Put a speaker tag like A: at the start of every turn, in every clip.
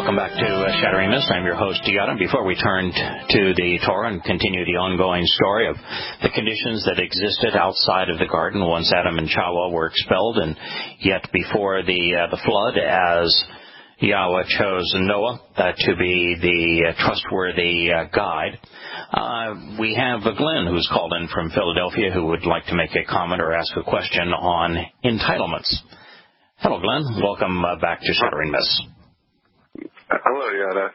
A: Welcome back to Shattering Myths. I'm your host, Yada. Before we turn to the Torah and continue the ongoing story of the conditions that existed outside of the garden once Adam and Chava were expelled, and yet before the flood, as Yahweh chose Noah to be the trustworthy guide, we have Glenn, who's called in from Philadelphia, who would like to make a comment or ask a question on entitlements. Hello, Glenn. Welcome back to Shattering Myths.
B: Hello, Yada.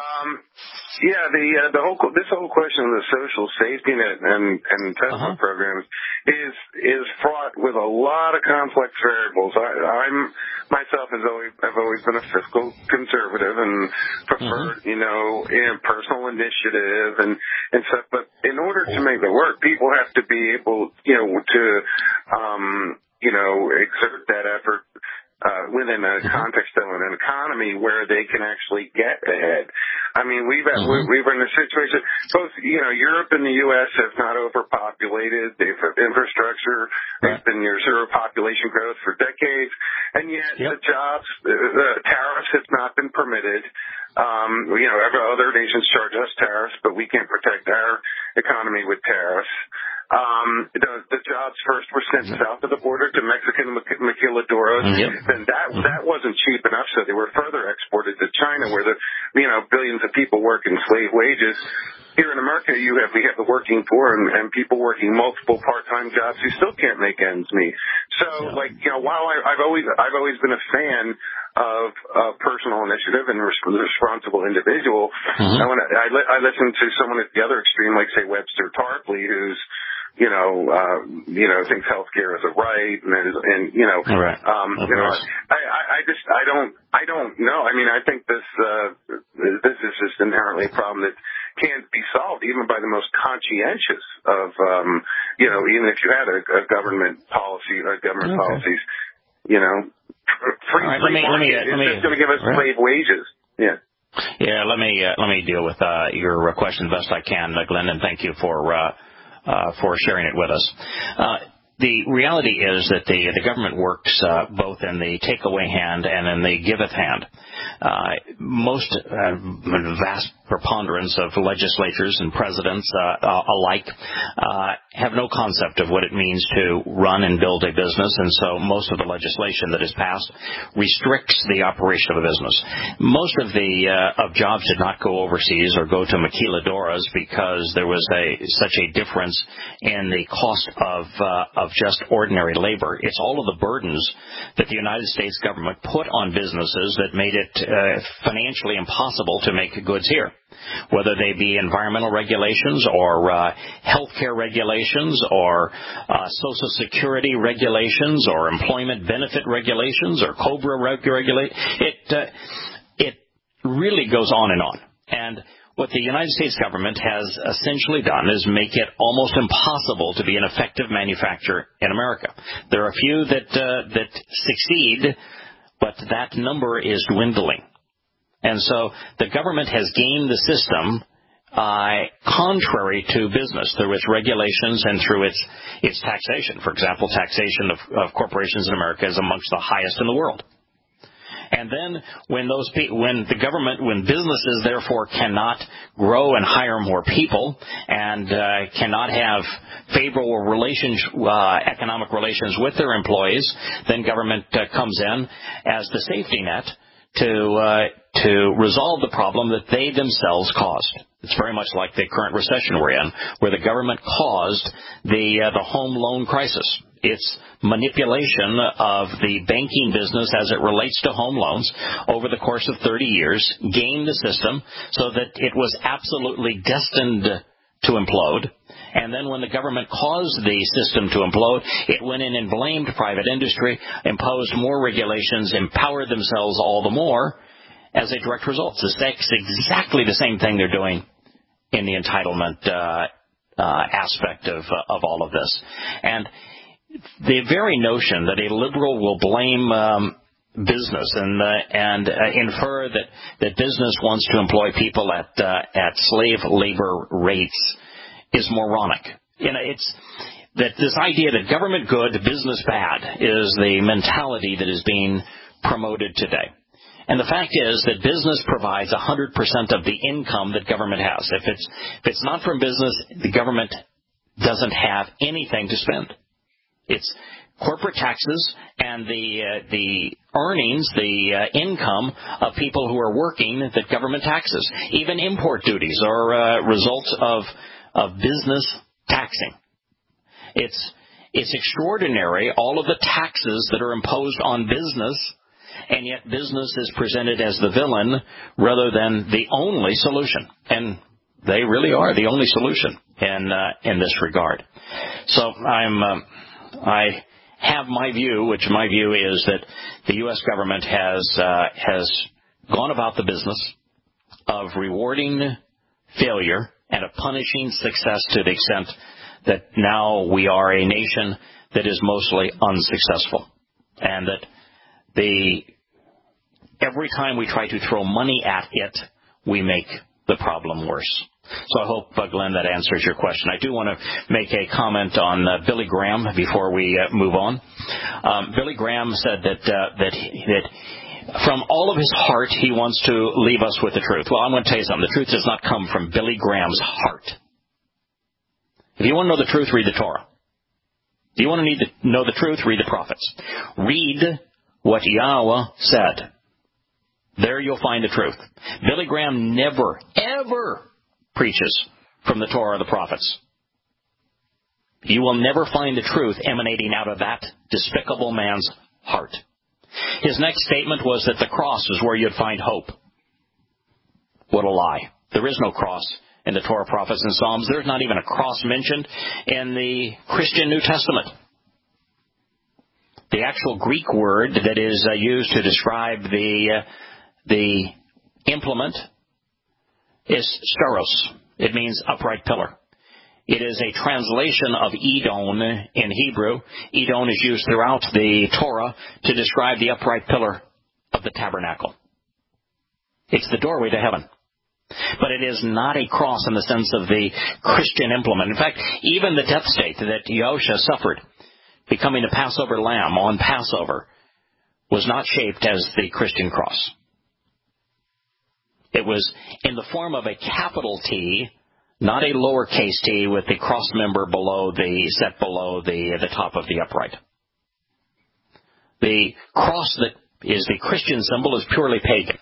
B: This whole question of the social safety net and entitlement programs is fraught with a lot of complex variables. I'm myself have always been a fiscal conservative and preferred, personal initiative and stuff. But in order to make it work, people have to be able, to exert that effort within a context of an economy where they can actually get ahead. I mean, we've been in a situation, both, Europe and the U.S. have not overpopulated. They've had infrastructure. There's been near zero population growth for decades. And yet the tariffs have not been permitted. Other nations charge us tariffs, but we can't protect our economy with tariffs. The jobs first were sent south of the border to Mexican maquiladoras. Then that wasn't cheap enough, so they were further exported to China, where billions of people work in slave wages. Here in America, we have the working poor and people working multiple part-time jobs who still can't make ends meet. So, while I've always been a fan of personal initiative and responsible individual, I listen to someone at the other extreme, like say Webster Tarpley, who's thinks healthcare is a right, I don't know. I mean, I think this is just inherently a problem that can't be solved even by the most conscientious of, even if you had a government policy, policies, free market is going to give us slave wages.
A: Yeah, let me deal with your question best I can, Glenn, and thank you for sharing it with us. The reality is that the government works both in the take-away hand and in the giveth hand. Vast preponderance of legislatures and presidents alike have no concept of what it means to run and build a business, and so most of the legislation that is passed restricts the operation of a business. Most of the jobs did not go overseas or go to maquiladoras because there was such a difference in the cost of just ordinary labor. It's all of the burdens that the United States government put on businesses that made it financially impossible to make goods here, whether they be environmental regulations or healthcare regulations or Social Security regulations or employment benefit regulations or COBRA regulations. It really goes on and on. And what the United States government has essentially done is make it almost impossible to be an effective manufacturer in America. There are a few that succeed, but that number is dwindling. And so the government has gamed the system contrary to business through its regulations and through its taxation. For example, taxation of corporations in America is amongst the highest in the world. And then when businesses therefore cannot grow and hire more people and cannot have favorable economic relations with their employees, then government comes in as the safety net to resolve the problem that they themselves caused. It's very much like the current recession we're in, where the government caused the home loan crisis. It's manipulation of the banking business as it relates to home loans over the course of 30 years, gamed the system so that it was absolutely destined to implode. And then when the government caused the system to implode, it went in and blamed private industry, imposed more regulations, empowered themselves all the more as a direct result. It's exactly the same thing they're doing in the entitlement aspect of all of this. And the very notion that a liberal will blame business and infer that business wants to employ people at slave labor rates is moronic. It's that this idea that government good, business bad is the mentality that is being promoted today. And the fact is that business provides 100% of the income that government has. If it's not from business, the government doesn't have anything to spend. It's corporate taxes and the earnings, the income of people who are working that government taxes. Even import duties are results of business taxing. It's extraordinary, all of the taxes that are imposed on business, and yet business is presented as the villain rather than the only solution. And they really are the only solution in this regard. So I have my view, which my view is that the U.S. government has gone about the business of rewarding failure and of punishing success to the extent that now we are a nation that is mostly unsuccessful, and that every time we try to throw money at it, we make the problem worse. So I hope, Glenn, that answers your question. I do want to make a comment on Billy Graham before we move on. Billy Graham said that from all of his heart, he wants to leave us with the truth. Well, I'm going to tell you something. The truth does not come from Billy Graham's heart. If you want to know the truth, read the Torah. If you want to know the truth, read the prophets. Read what Yahweh said. There you'll find the truth. Billy Graham never, ever preaches from the Torah or the prophets. You will never find the truth emanating out of that despicable man's heart. His next statement was that the cross is where you'd find hope. What a lie. There is no cross in the Torah, prophets, and Psalms. There's not even a cross mentioned in the Christian New Testament. The actual Greek word that is used to describe the implement is stauros. It means upright pillar. It is a translation of Edon in Hebrew. Edon is used throughout the Torah to describe the upright pillar of the tabernacle. It's the doorway to heaven. But it is not a cross in the sense of the Christian implement. In fact, even the death state that Yahushua suffered, becoming the Passover lamb on Passover, was not shaped as the Christian cross. It was in the form of a capital T, not a lowercase t with the cross member set below the top of the upright. The cross that is the Christian symbol is purely pagan.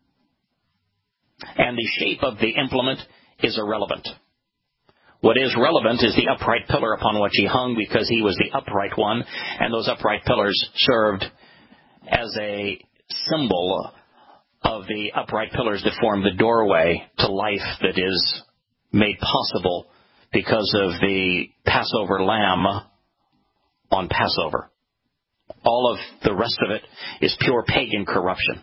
A: And the shape of the implement is irrelevant. What is relevant is the upright pillar upon which he hung, because he was the upright one, and those upright pillars served as a symbol of the upright pillars that form the doorway to life that is made possible because of the Passover lamb on Passover. All of the rest of it is pure pagan corruption.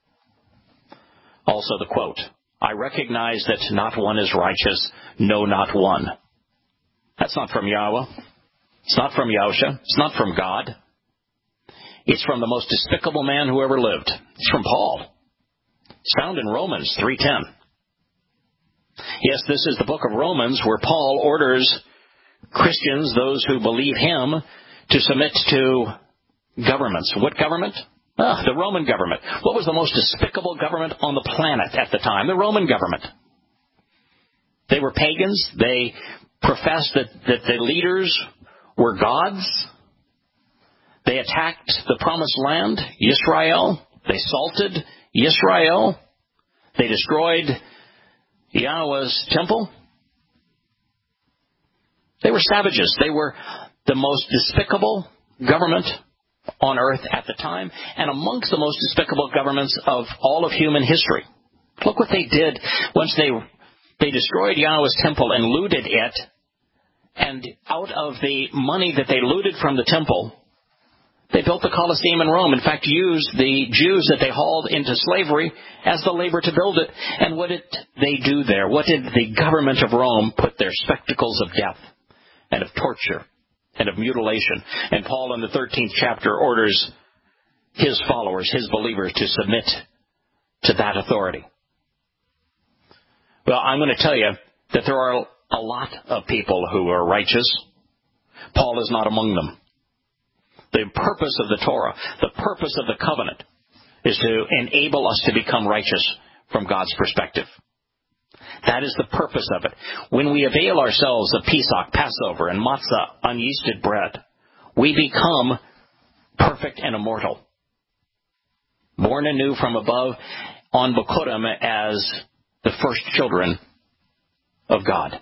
A: Also the quote, I recognize that not one is righteous, no, not one. That's not from Yahweh. It's not from Yahushua. It's not from God. It's from the most despicable man who ever lived. It's from Paul. It's found in Romans 3:10. Yes, this is the book of Romans where Paul orders Christians, those who believe him, to submit to governments. What government? The Roman government. What was the most despicable government on the planet at the time? The Roman government. They were pagans. They professed that the leaders were gods. They attacked the promised land, Yisrael. They salted Yisrael. They destroyed Yahweh's temple. They were savages. They were the most despicable government on earth at the time, and amongst the most despicable governments of all of human history. Look what they did once they destroyed Yahweh's temple and looted it, and out of the money that they looted from the temple, they built the Colosseum in Rome. In fact, used the Jews that they hauled into slavery as the labor to build it. And what did they do there? What did the government of Rome put their spectacles of death and of torture and of mutilation? And Paul in the 13th chapter orders his followers, his believers, to submit to that authority. Well, I'm going to tell you that there are a lot of people who are righteous. Paul is not among them. The purpose of the Torah, the purpose of the covenant, is to enable us to become righteous from God's perspective. That is the purpose of it. When we avail ourselves of Pesach, Passover, and matzah, unyeasted bread, we become perfect and immortal, born anew from above on Bikurim as the first children of God.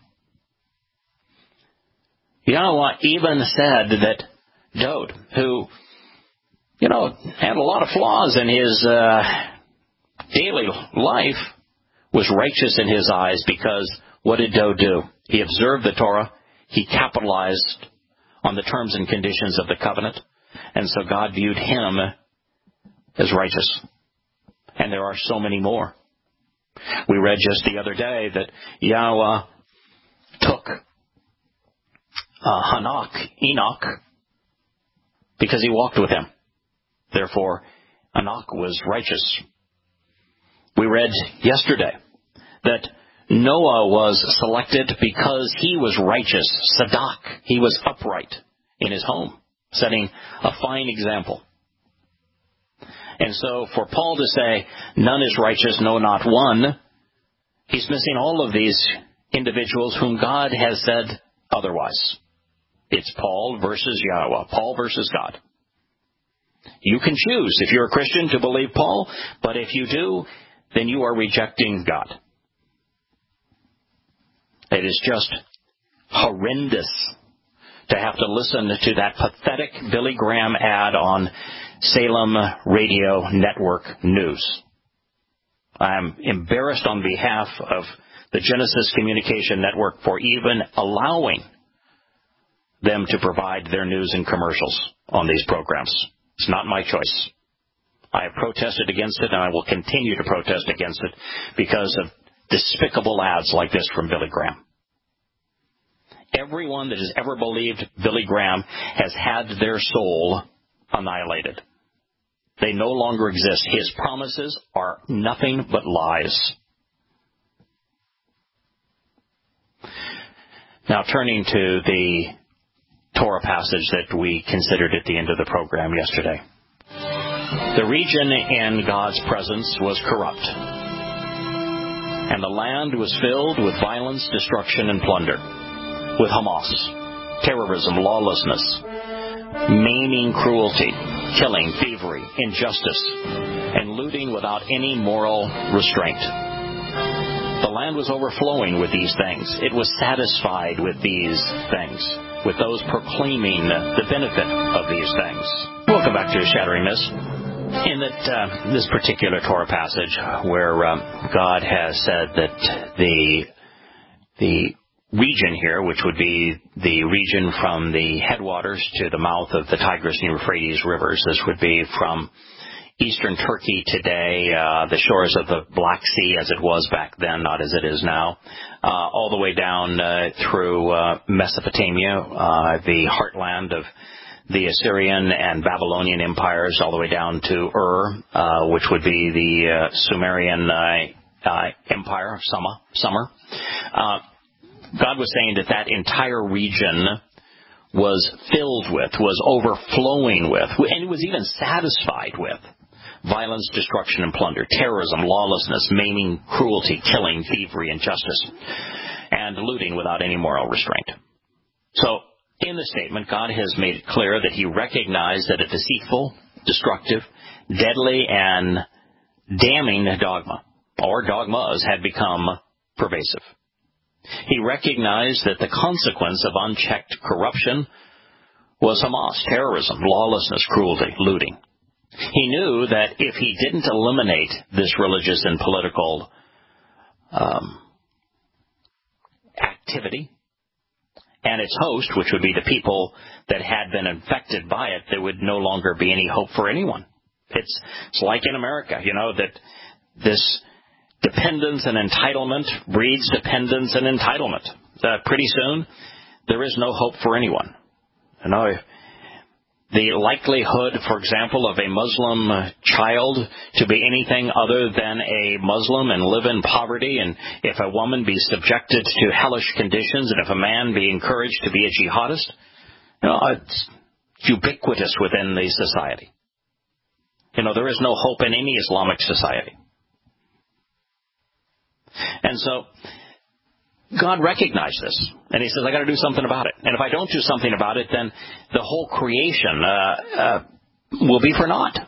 A: Yahweh even said that Dod, who, had a lot of flaws in his daily life, was righteous in his eyes because what did Dod do? He observed the Torah. He capitalized on the terms and conditions of the covenant. And so God viewed him as righteous. And there are so many more. We read just the other day that Yahweh took Enoch, because he walked with him. Therefore, Enoch was righteous. We read yesterday that Noah was selected because he was righteous. Sadak, he was upright in his home, setting a fine example. And so for Paul to say, none is righteous, no, not one, he's missing all of these individuals whom God has said otherwise. It's Paul versus Yahweh, Paul versus God. You can choose, if you're a Christian, to believe Paul, but if you do, then you are rejecting God. It is just horrendous to have to listen to that pathetic Billy Graham ad on Salem Radio Network News. I'm embarrassed on behalf of the Genesis Communication Network for even allowing them to provide their news and commercials on these programs. It's not my choice. I have protested against it, and I will continue to protest against it because of despicable ads like this from Billy Graham. Everyone that has ever believed Billy Graham has had their soul annihilated. They no longer exist. His promises are nothing but lies. Now, turning to the Torah passage that we considered at the end of the program yesterday. The region in God's presence was corrupt, and the land was filled with violence, destruction, and plunder, with Hamas, terrorism, lawlessness, maiming, cruelty, killing, thievery, injustice, and looting without any moral restraint. The land was overflowing with these things. It was satisfied with these things, with those proclaiming the benefit of these things. Welcome back to Shattering Myths. In this particular Torah passage where God has said that the region here, which would be the region from the headwaters to the mouth of the Tigris and Euphrates rivers, this would be from eastern Turkey today, the shores of the Black Sea as it was back then, not as it is now, all the way down through Mesopotamia, the heartland of the Assyrian and Babylonian empires, all the way down to which would be the Sumerian empire of Sumer. God was saying that entire region was filled with, was overflowing with, and it was even satisfied with violence, destruction, and plunder, terrorism, lawlessness, maiming, cruelty, killing, thievery, injustice, and looting without any moral restraint. So, in the statement, God has made it clear that he recognized that a deceitful, destructive, deadly, and damning dogma, or dogmas, had become pervasive. He recognized that the consequence of unchecked corruption was Hamas, terrorism, lawlessness, cruelty, looting. He knew that if he didn't eliminate this religious and political activity and its host, which would be the people that had been infected by it, there would no longer be any hope for anyone. It's like in America, that this dependence and entitlement breeds dependence and entitlement. Pretty soon, there is no hope for anyone. The likelihood, for example, of a Muslim child to be anything other than a Muslim and live in poverty, and if a woman be subjected to hellish conditions, and if a man be encouraged to be a jihadist, it's ubiquitous within the society. There is no hope in any Islamic society. And so God recognized this, and he says, I got to do something about it. And if I don't do something about it, then the whole creation will be for naught.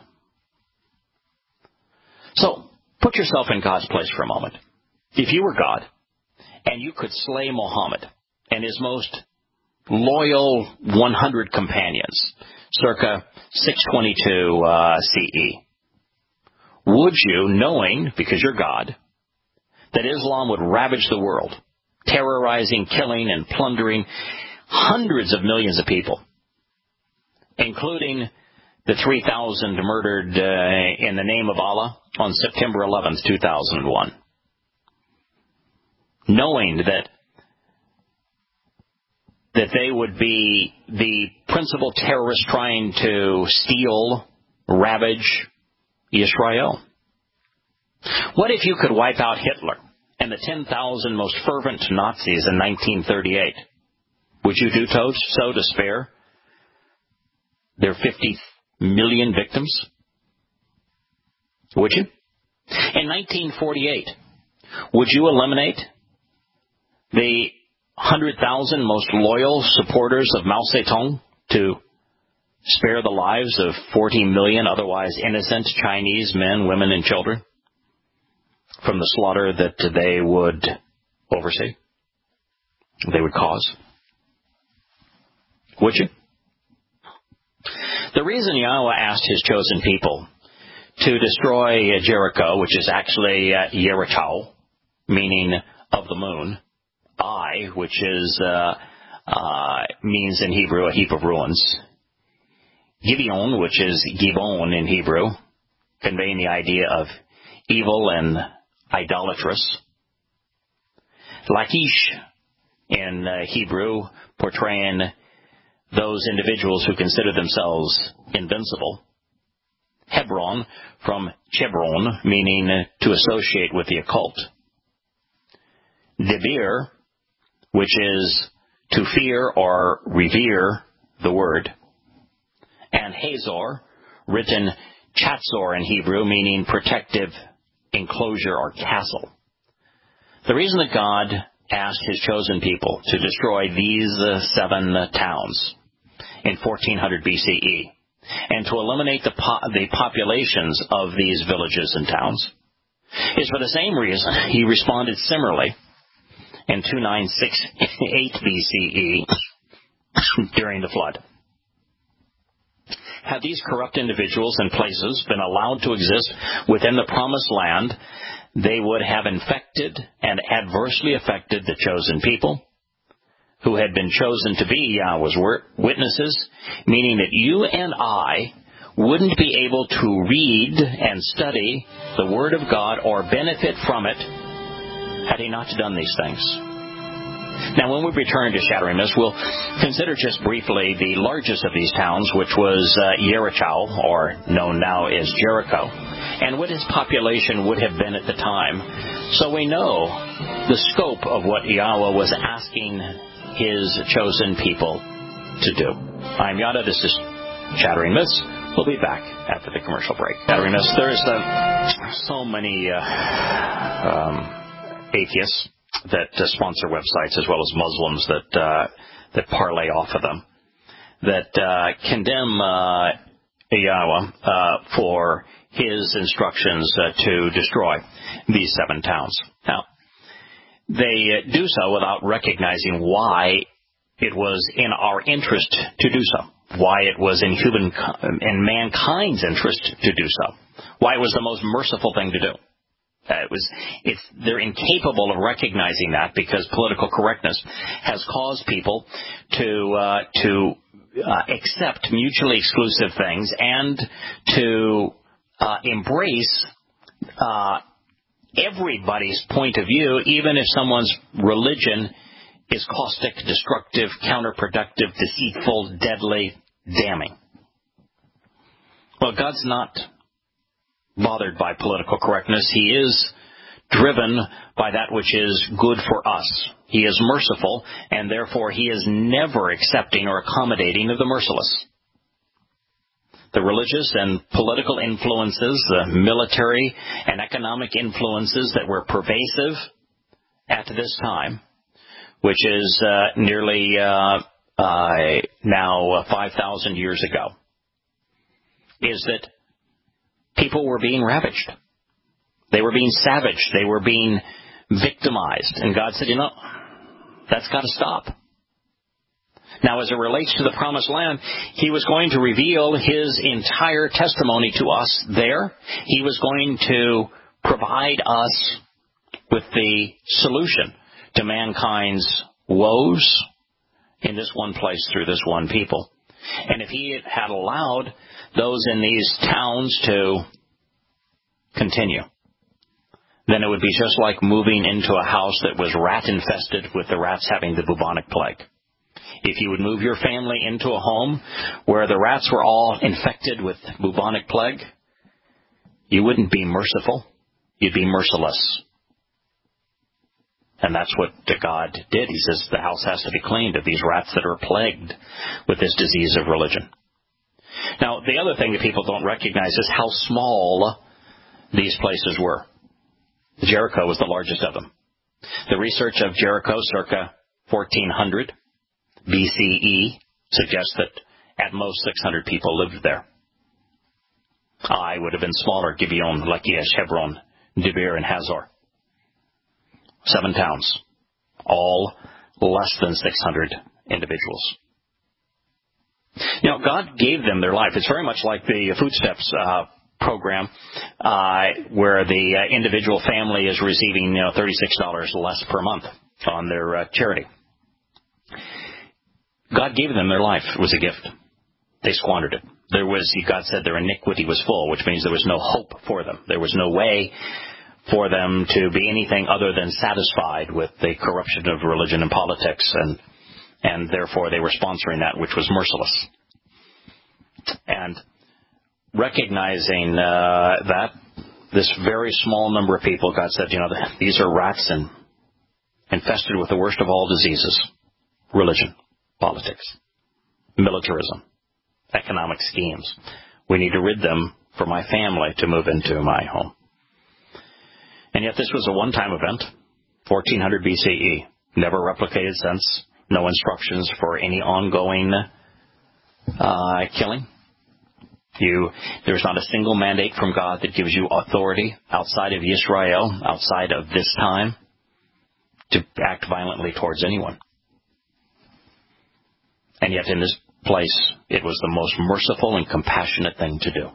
A: So put yourself in God's place for a moment. If you were God, and you could slay Muhammad and his most loyal 100 companions, circa 622 CE, would you, knowing, because you're God, that Islam would ravage the world, terrorizing, killing, and plundering hundreds of millions of people, including the 3,000 murdered in the name of Allah on September 11th, 2001. Knowing that they would be the principal terrorists trying to steal, ravage Israel. What if you could wipe out Hitler and the 10,000 most fervent Nazis in 1938? Would you do so to spare their 50 million victims? Would you? In 1948, would you eliminate the 100,000 most loyal supporters of Mao Zedong to spare the lives of 40 million otherwise innocent Chinese men, women, and children from the slaughter that they would oversee, they would cause? Would you? The reason Yahweh asked his chosen people to destroy Jericho, which is actually Jericho, meaning of the moon, which is means in Hebrew a heap of ruins, Gibeon, which is Gibon in Hebrew, conveying the idea of evil and idolatrous, Lachish in Hebrew, portraying those individuals who consider themselves invincible, Hebron from Chebron, meaning to associate with the occult, Debir, which is to fear or revere the word, and Hazor, written Chatzor in Hebrew, meaning protective enclosure or castle. The reason that God asked his chosen people to destroy these 7 towns in 1400 BCE and to eliminate the populations of these villages and towns is for the same reason he responded similarly in 2968 BCE during the flood. Had these corrupt individuals and places been allowed to exist within the promised land, they would have infected and adversely affected the chosen people who had been chosen to be Yahweh's witnesses, meaning that you and I wouldn't be able to read and study the Word of God or benefit from it had he not done these things. Now, when we return to Shattering Mist, we'll consider just briefly the largest of these towns, which was Jericho, or known now as Jericho, and what its population would have been at the time, so we know the scope of what Yahweh was asking his chosen people to do. I'm Yada. This is Shattering Myths. We'll be back after the commercial break. Shattering Myths. There's so many atheists that sponsor websites, as well as Muslims that parlay off of them, that condemn Yahweh for his instructions to destroy these 7 towns. Now, they do so without recognizing why it was in our interest to do so, why it was in mankind's interest to do so, why it was the most merciful thing to do. They're incapable of recognizing that because political correctness has caused people to accept mutually exclusive things and to embrace everybody's point of view, even if someone's religion is caustic, destructive, counterproductive, deceitful, deadly, damning. Well, God's not bothered by political correctness. He is driven by that which is good for us. He is merciful, and therefore he is never accepting or accommodating of the merciless. the religious and political influences, the military and economic influences that were pervasive at this time, which is nearly now 5,000 years ago, is that people were being ravaged. They were being savaged. They were being victimized. And God said, that's got to stop. Now, as it relates to the Promised Land, He was going to reveal His entire testimony to us there. He was going to provide us with the solution to mankind's woes in this one place through this one people. And if He had allowed those in these towns to continue, then it would be just like moving into a house that was rat-infested with the rats having the bubonic plague. If you would move your family into a home where the rats were all infected with bubonic plague, you wouldn't be merciful. You'd be merciless. And that's what God did. He says the house has to be cleaned of these rats that are plagued with this disease of religion. Now, the other thing that people don't recognize is how small these places were. Jericho was the largest of them. The research of Jericho circa 1400 BCE suggests that at most 600 people lived there. Ai would have been smaller: Gibeon, Lachish, Hebron, Debir, and Hazor. 7 towns, all less than 600 individuals. God gave them their life. It's very much like the Food Steps program, where the individual family is receiving $36 less per month on their charity. God gave them their life. It was a gift. They squandered it. God said their iniquity was full, which means there was no hope for them. There was no way for them to be anything other than satisfied with the corruption of religion and politics, and therefore they were sponsoring that which was merciless. And recognizing that, this very small number of people, God said, these are rats and infested with the worst of all diseases: religion, politics, militarism, economic schemes. We need to rid them for my family to move into my home. And yet this was a one-time event, 1400 BCE, never replicated since. No instructions for any ongoing killing. There's not a single mandate from God that gives you authority outside of Israel, outside of this time, to act violently towards anyone. And yet in this place, it was the most merciful and compassionate thing to do.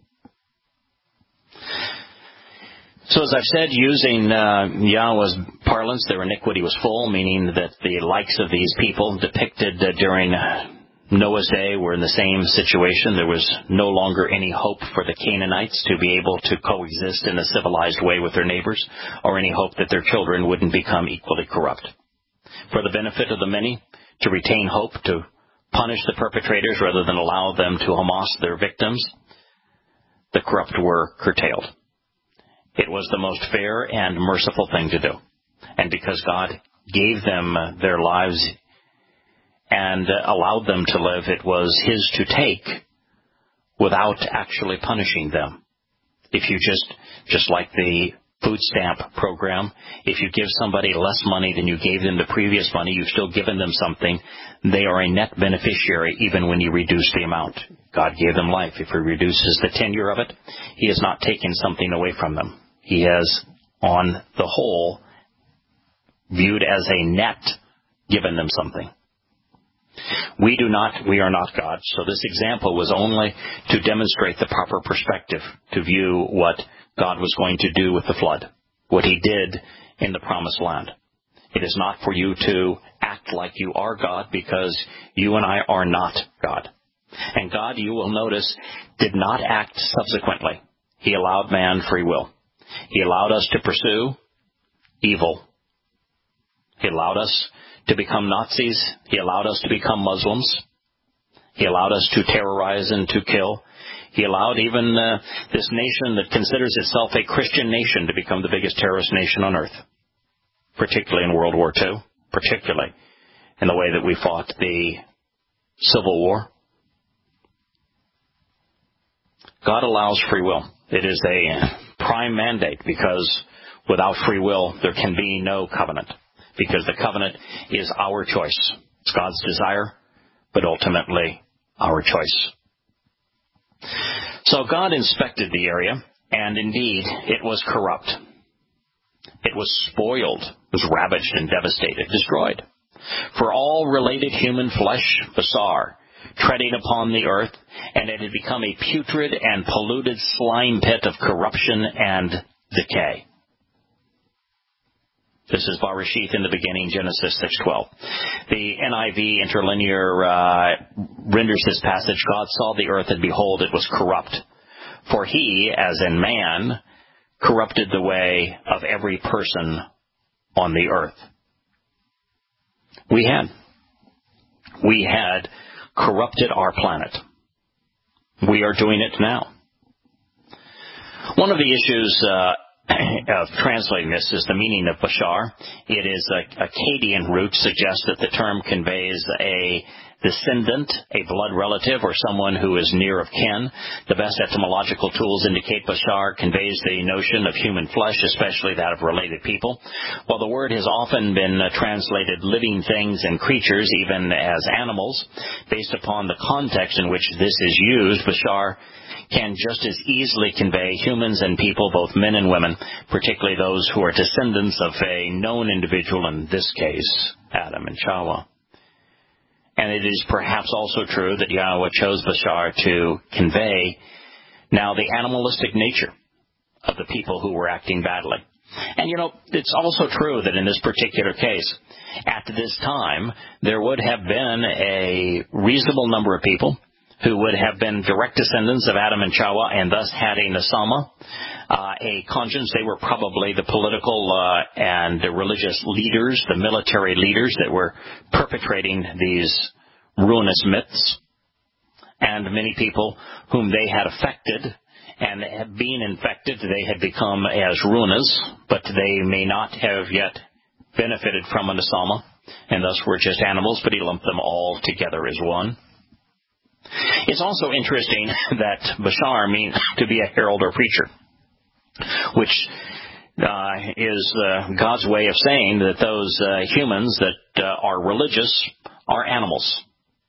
A: So as I've said, using Yahweh's parlance, their iniquity was full, meaning that the likes of these people depicted during Noah's day were in the same situation. There was no longer any hope for the Canaanites to be able to coexist in a civilized way with their neighbors, or any hope that their children wouldn't become equally corrupt. For the benefit of the many, to retain hope, to punish the perpetrators rather than allow them to Hamas their victims, the corrupt were curtailed. It was the most fair and merciful thing to do. And because God gave them their lives and allowed them to live, it was His to take without actually punishing them. If you just like the food stamp program, if you give somebody less money than you gave them the previous money, you've still given them something. They are a net beneficiary even when you reduce the amount. God gave them life. If He reduces the tenure of it, He has not taken something away from them. He has, on the whole, viewed as a net, given them something. We are not God, so this example was only to demonstrate the proper perspective, to view what God was going to do with the flood, what He did in the Promised Land. It is not for you to act like you are God, because you and I are not God. And God, you will notice, did not act subsequently. He allowed man free will. He allowed us to pursue evil. He allowed us to become Nazis. He allowed us to become Muslims. He allowed us to terrorize and to kill. He allowed even this nation that considers itself a Christian nation to become the biggest terrorist nation on earth, particularly in World War II, particularly in the way that we fought the Civil War. God allows free will. It is a prime mandate because without free will, there can be no covenant because the covenant is our choice. It's God's desire, but ultimately our choice. So God inspected the area, and indeed it was corrupt. It was spoiled, was ravaged and devastated, destroyed. For all related human flesh, basar, treading upon the earth, and it had become a putrid and polluted slime pit of corruption and decay. This is Bereshith in the beginning, Genesis 6:12. The NIV interlinear renders this passage, God saw the earth, and behold, it was corrupt. For he, as in man, corrupted the way of every person on the earth. We had corrupted our planet. We are doing it now. One of the issues of translating this is the meaning of Bashar. It is a Akkadian root, suggests that the term conveys a descendant, a blood relative, or someone who is near of kin. The best etymological tools indicate Bashar conveys the notion of human flesh, especially that of related people. While the word has often been translated living things and creatures, even as animals, based upon the context in which this is used, Bashar can just as easily convey humans and people, both men and women, particularly those who are descendants of a known individual, in this case, Adam and Chava. And it is perhaps also true that Yahweh chose Bashar to convey now the animalistic nature of the people who were acting badly. And, it's also true that in this particular case, at this time, there would have been a reasonable number of people who would have been direct descendants of Adam and Chava and thus had a nasama, a conscience. They were probably the political and the religious leaders, the military leaders that were perpetrating these ruinous myths. And many people whom they had affected, and being infected, they had become as ruinous, but they may not have yet benefited from a nasama, and thus were just animals, but he lumped them all together as one. It's also interesting that Bashar means to be a herald or preacher, which is God's way of saying that those humans that are religious are animals.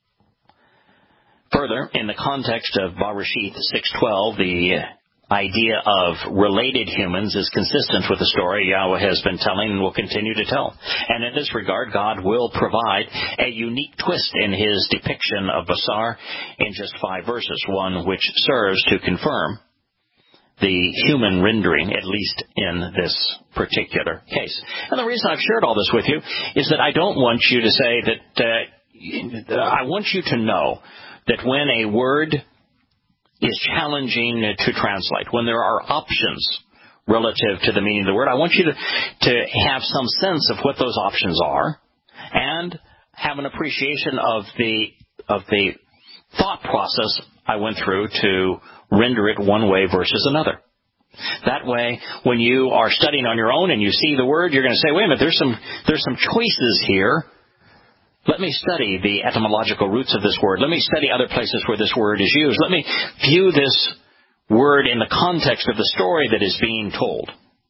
A: Further, in the context of Bereshith 6:12, the idea of related humans is consistent with the story Yahweh has been telling and will continue to tell. And in this regard, God will provide a unique twist in his depiction of Basar in just 5 verses, one which serves to confirm the human rendering, at least in this particular case. And the reason I've shared all this with you is that I don't want you to say that, I want you to know that when a word is challenging to translate, when there are options relative to the meaning of the word, I want you to have some sense of what those options are and have an appreciation of the thought process I went through to render it one way versus another. That way, when you are studying on your own and you see the word, you're going to say, wait a minute, there's some choices here. Let me study the etymological roots of this word. Let me study other places where this word is used. Let me view this word in the context of the story that is being told.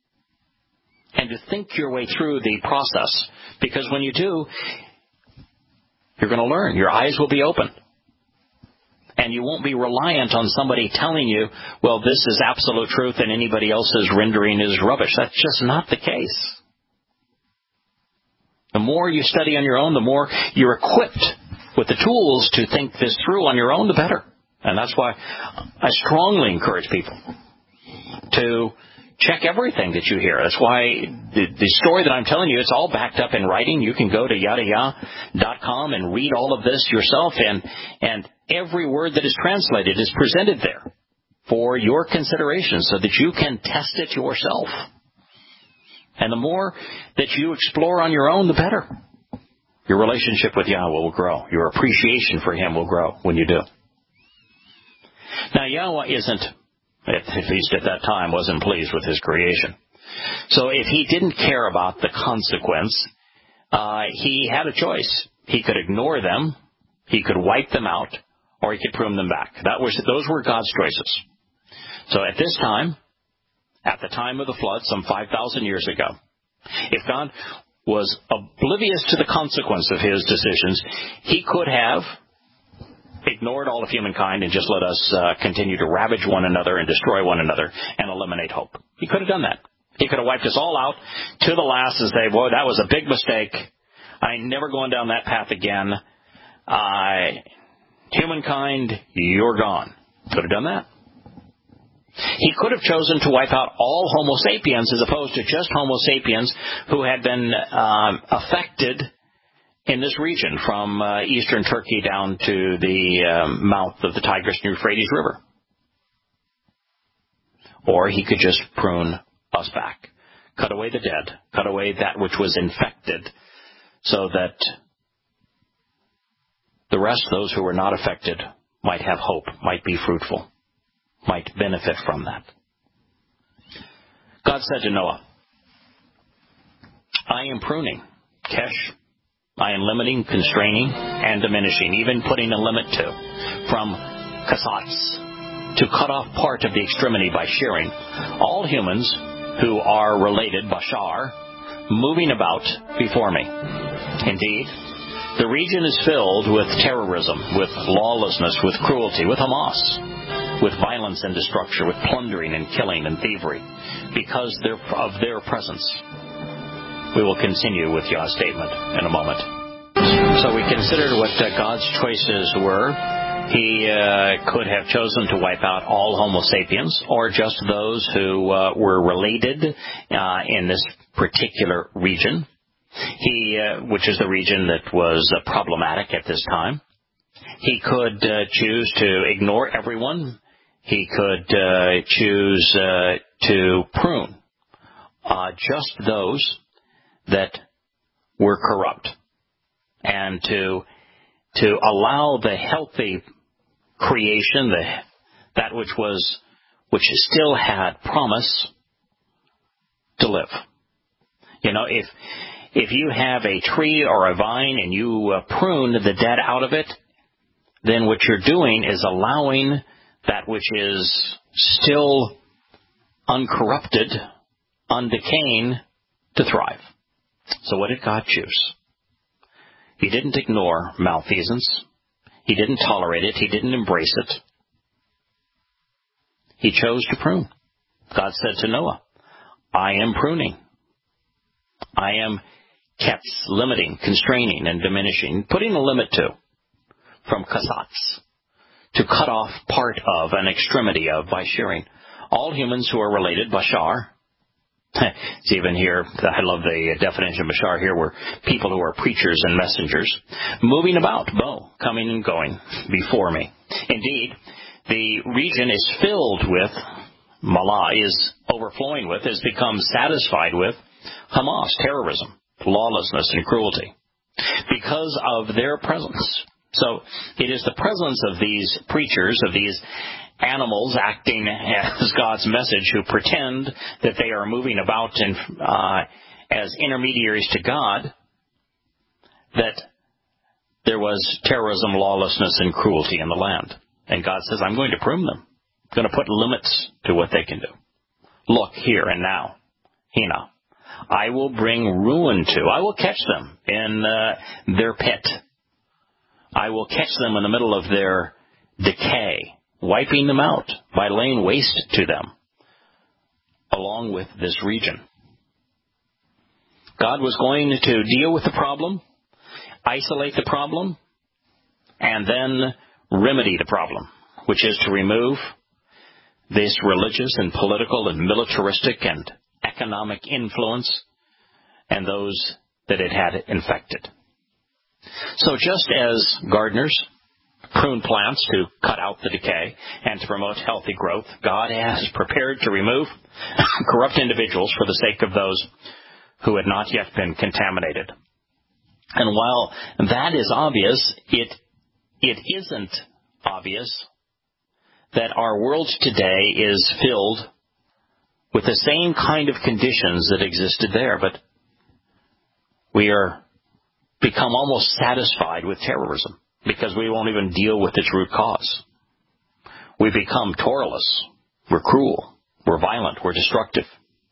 A: And to think your way through the process. Because when you do, you're going to learn. Your eyes will be open. And you won't be reliant on somebody telling you, well, this is absolute truth and anybody else's rendering is rubbish. That's just not the case. The more you study on your own, the more you're equipped with the tools to think this through on your own, the better. And that's why I strongly encourage people to check everything that you hear. That's why the story that I'm telling you, it's all backed up in writing. You can go to yadayah.com and read all of this yourself, and every word that is translated is presented there for your consideration so that you can test it yourself. And the more that you explore on your own, the better. Your relationship with Yahweh will grow. Your appreciation for him will grow when you do. Now, Yahweh at least at that time, wasn't pleased with his creation. So if he didn't care about the consequence, he had a choice. He could ignore them, he could wipe them out, or he could prune them back. Those were God's choices. So at this time, at the time of the flood, some 5,000 years ago, if God was oblivious to the consequence of his decisions, he could have ignored all of humankind and just let us continue to ravage one another and destroy one another and eliminate hope. He could have done that. He could have wiped us all out to the last and say, boy, that was a big mistake. I ain't never going down that path again. Humankind, you're gone. Could have done that. He could have chosen to wipe out all Homo sapiens as opposed to just Homo sapiens who had been affected in this region from eastern Turkey down to the mouth of the Tigris and Euphrates River. Or he could just prune us back, cut away the dead, cut away that which was infected, so that the rest, those who were not affected, might have hope, might be fruitful, might benefit from that. God said to Noah, I am pruning, Kesh. I am limiting, constraining, and diminishing, even putting a limit to, from kasats, to cut off part of the extremity by shearing, all humans who are related, Bashar, moving about before me. Indeed, the region is filled with terrorism, with lawlessness, with cruelty, with Hamas, with violence and destruction, with plundering and killing and thievery, because of their presence. We will continue with Yah's statement in a moment. So we considered what God's choices were. He could have chosen to wipe out all Homo sapiens, or just those who were related in this particular region, which is the region that was problematic at this time. He could choose to ignore everyone. He could choose to prune just those that were corrupt, and to allow the healthy creation, that which still had promise, to live. You know, if you have a tree or a vine and you prune the dead out of it, then what you're doing is allowing that which is still uncorrupted, undecaying, to thrive. So what did God choose? He didn't ignore malfeasance. He didn't tolerate it. He didn't embrace it. He chose to prune. God said to Noah, I am pruning. I am limiting, constraining, and diminishing, putting a limit to, from kasats, to cut off part of, an extremity of, by shearing. All humans who are related, Bashar. It's even here, I love the definition of Bashar here, were people who are preachers and messengers, moving about, coming and going before me. Indeed, the region is filled with, Malah is overflowing with, has become satisfied with Hamas, terrorism, lawlessness, and cruelty, because of their presence. So it is the presence of these preachers, of these animals acting as God's message, who pretend that they are moving about as intermediaries to God, that there was terrorism, lawlessness, and cruelty in the land. And God says, I'm going to prune them. I'm going to put limits to what they can do. Look, here and now, Hina, I will bring ruin to, I will catch them in their pit. I will catch them in the middle of their decay, wiping them out by laying waste to them, along with this region. God was going to deal with the problem, isolate the problem, and then remedy the problem, which is to remove this religious and political and militaristic and economic influence and those that it had infected. So just as gardeners prune plants to cut out the decay and to promote healthy growth, God has prepared to remove corrupt individuals for the sake of those who had not yet been contaminated. And while that is obvious, it isn't obvious that our world today is filled with the same kind of conditions that existed there, but we are become almost satisfied with terrorism because we won't even deal with its root cause. We become Toraless. We're cruel. We're violent. We're destructive.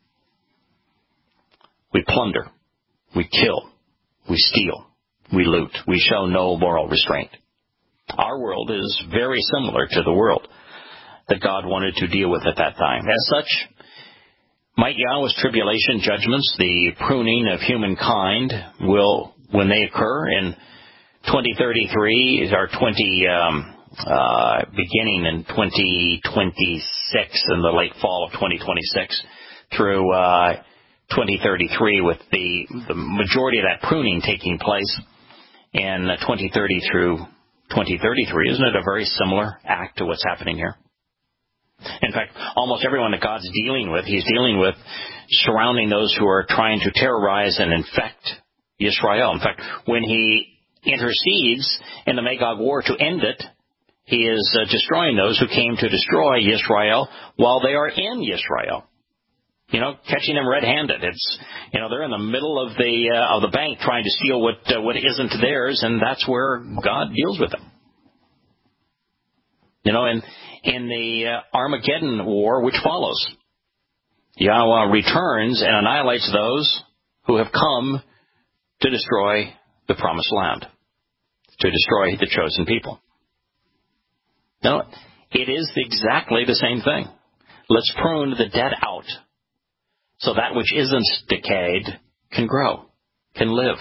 A: We plunder. We kill. We steal. We loot. We show no moral restraint. Our world is very similar to the world that God wanted to deal with at that time. As such, might Yahweh's tribulation judgments, the pruning of humankind, will, when they occur in 2033, or beginning in 2026, in the late fall of 2026, through 2033, with the majority of that pruning taking place in 2030 through 2033. Isn't it a very similar act to what's happening here? In fact, almost everyone that God's dealing with, he's dealing with surrounding those who are trying to terrorize and infect Israel. In fact, when he intercedes in the Magog War to end it, he is destroying those who came to destroy Israel while they are in Israel. Catching them red-handed. It's, they're in the middle of the bank trying to steal what isn't theirs, and that's where God deals with them. In the Armageddon war, which follows, Yahweh returns and annihilates those who have come to destroy the promised land, to destroy the chosen people. No, it is exactly the same thing. Let's prune the dead out, so that which isn't decayed can grow, can live.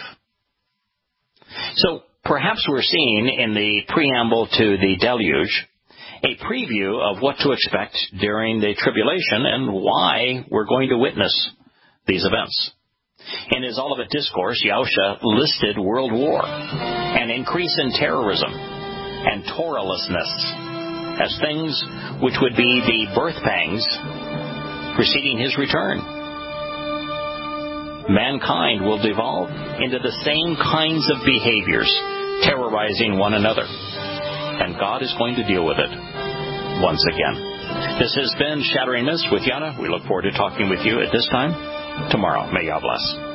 A: So perhaps we're seeing in the preamble to the deluge a preview of what to expect during the tribulation and why we're going to witness these events. In his Olivet Discourse, Yahusha listed world war, an increase in terrorism, and Torahlessness as things which would be the birth pangs preceding his return. Mankind will devolve into the same kinds of behaviors, terrorizing one another. And God is going to deal with it once again. This has been Shattering Myths with Yana. We look forward to talking with you at this time tomorrow. May Yah bless.